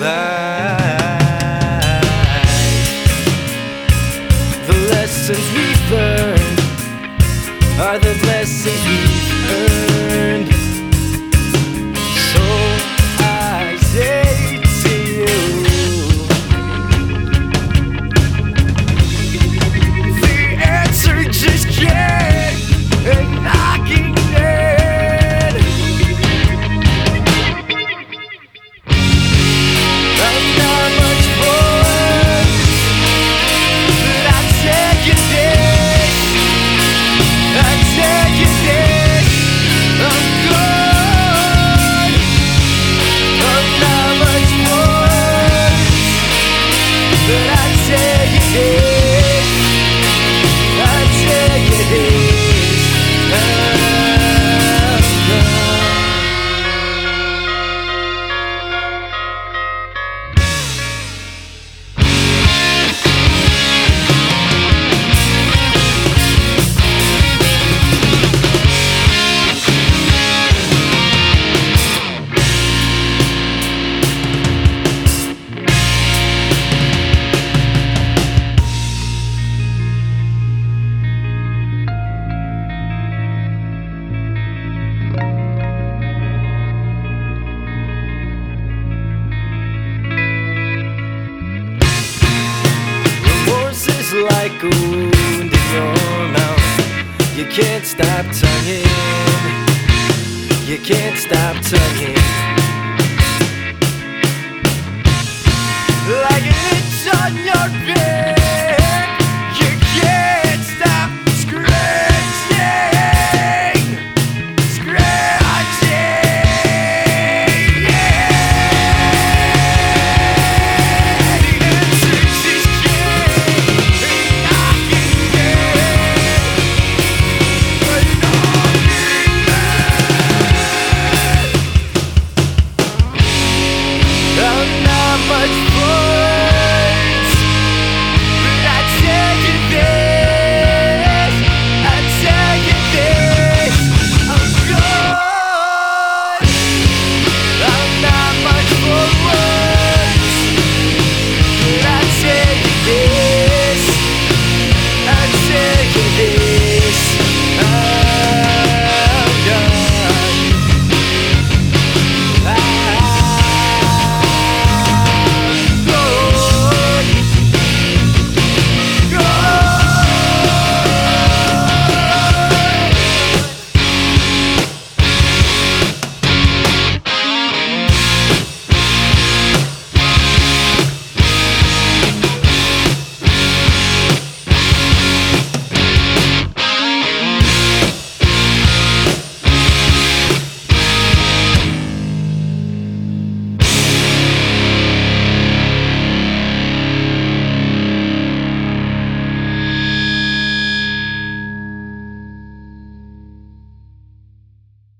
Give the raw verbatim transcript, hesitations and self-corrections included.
The lessons we've learned are the blessings we've earned. So I say to you, the answer just came knocking in. I'm not much more, but I tell you this, I tell you this, I'm good. I'm not much more, but I tell you this, I tell you this, I'm good. Remorse is like a wound in your mouth. You can't stop tonguing. You can't stop tonguing.